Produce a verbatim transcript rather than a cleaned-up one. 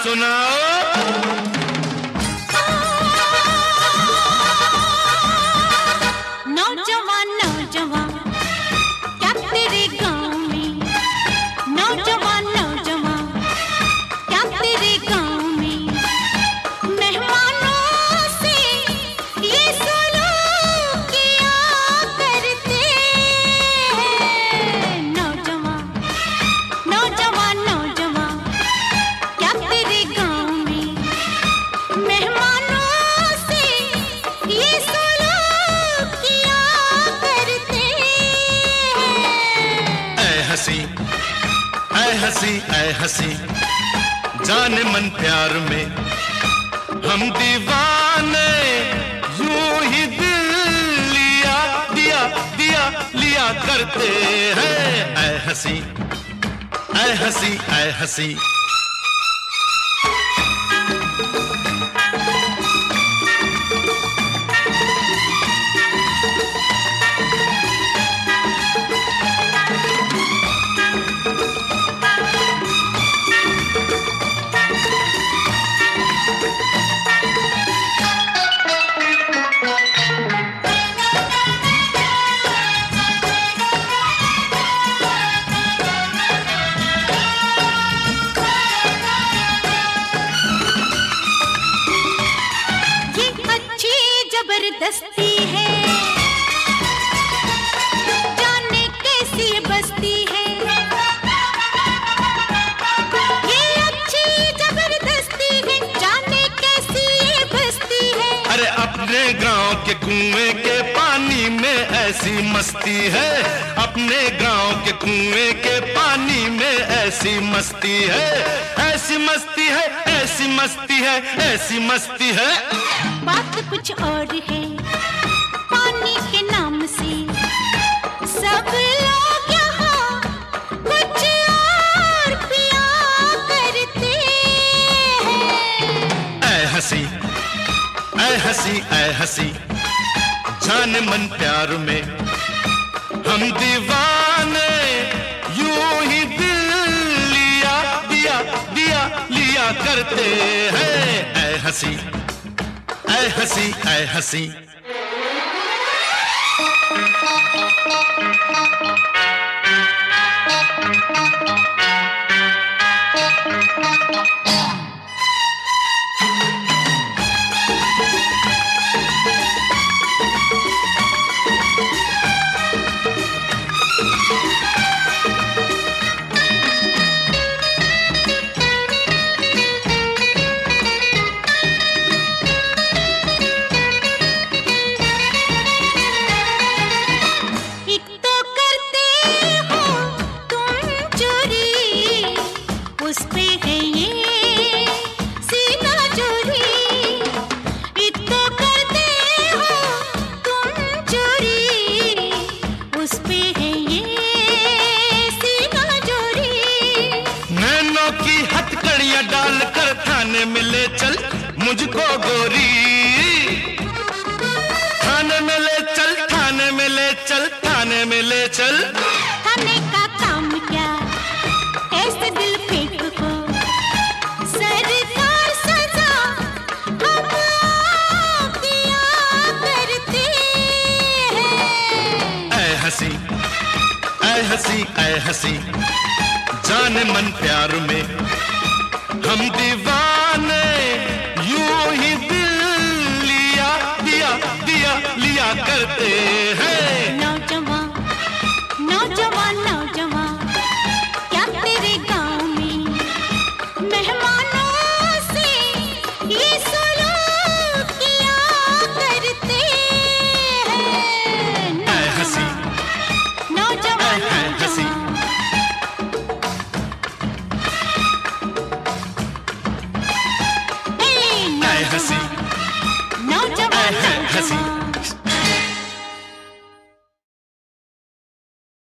सुनाओ। नौजवान नौजवान क्या तेरे गाँव में, नौजवान नौजवान क्या तेरे गाँव में मेहमानों से ये सलूक किया करते हैं। नौजवान नौजवान नौजवान क्या तेरे गाँव में मेहमानों से ये सलूक किया करते हैं। ऐ हंसी ऐ हंसी ऐ हंसी जाने मन प्यार में हम दीवाने यूं ही दिल लिया दिया दिया लिया करते हैं। ऐ हंसी ऐ हंसी ऐ हंसी जबरदस्ती है, जाने कैसी बस्ती है। ये अच्छी जबरदस्ती है, जाने कैसी ये बस्ती है। अरे अपने गांव के कुएं के पानी में ऐसी मस्ती है, अपने गांव के कुएं के पानी में ऐसी मस्ती है, ऐसी मस्ती है, ऐसी मस्ती है, ऐसी मस्ती है। बात कुछ और है, पानी के नाम से सब लोग यहाँ कुछ और पिया करते हैं। ऐ हंसी ऐ हंसी ऐ हंसी जाने मन प्यार में हम दीवाने यूं ही दिल लिया दिया दिया लिया करते हैं। ऐ हंसी ऐ हंसी ऐ हंसी डाल कर थाने में ले चल मुझको गोरी, थाने में ले चल थाने में ले चल थाने में ले चल। थाने का काम क्या ऐसे दिल फेंक को, सरकार सजा हम दिया करते हैं। ऐ हंसी ऐ हंसी ऐ हंसी जाने मन प्यार में हम दीवाने यूं ही दिल लिया दिया दिया लिया करते हैं। नौजवान नौजवान नौजवान क्या तेरे गाँव में मेहमानों से ये सलूक किया करते हैं। ऐ हंसी नौजवान ऐ हंसी नौजवान हंसी नौजवान